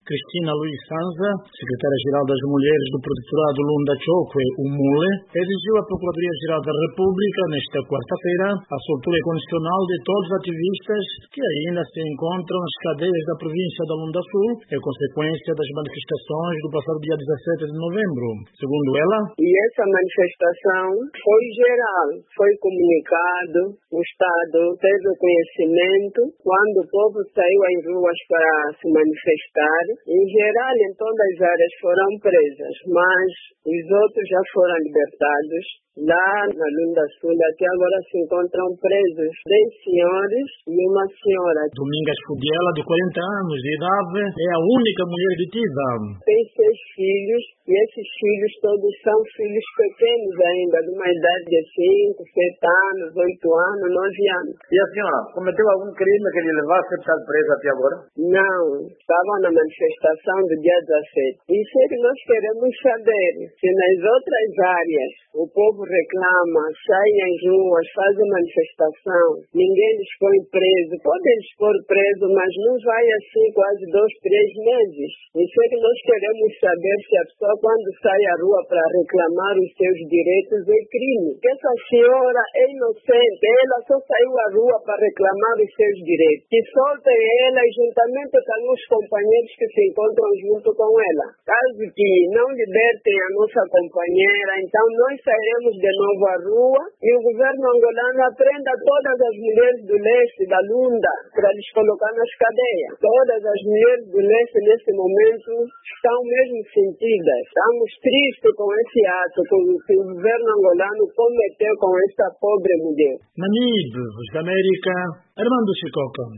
Cristina Luiz Sanza, secretária-geral das Mulheres do Protetorado Lunda Chokwe, o MULE, exigiu à Procuradoria-Geral da República, nesta quarta-feira, a soltura condicional de todos os ativistas que ainda se encontram nas cadeias da província da Lunda Sul, em consequência das manifestações do passado dia 17 de novembro. Segundo ela, e essa manifestação foi geral, foi comunicado, o Estado teve o conhecimento quando o povo saiu às ruas para se manifestar. Em geral, em todas as áreas foram presas, mas os outros já foram libertados. Lá na Lunda Sul, até agora se encontram presos 10 senhores e uma senhora. Domingas Fudiela, de 40 anos de idade, é a única mulher detida. Tem 6 filhos e esses filhos todos são filhos pequenos ainda, de uma idade de 5, 7 anos, 8 anos, 9 anos. E a senhora, cometeu algum crime que lhe levasse a estar presa até agora? Não, estava na manifestação do dia 17. Isso é que nós queremos saber, se nas outras áreas o povo reclama, sai às ruas, faz a manifestação, ninguém lhes põe preso. Podem lhes pôr preso, mas não vai assim quase 2, 3 meses. Isso é que nós queremos saber, se a pessoa quando sai à rua para reclamar os seus direitos é crime. Que essa senhora é inocente, ela só saiu à rua para reclamar os seus direitos. Que soltem ela e juntamente com os companheiros que se encontram junto com ela. Caso que não libertem a nossa companheira, então nós sairemos de novo à rua e o governo angolano aprenda todas as mulheres do leste, da Lunda, para lhes colocar nas cadeias. Todas as mulheres do leste, nesse momento, estão mesmo sentidas. Estamos tristes com esse ato que o governo angolano cometeu com esta pobre mulher. Namib, Voz da América, Armando Chicoca.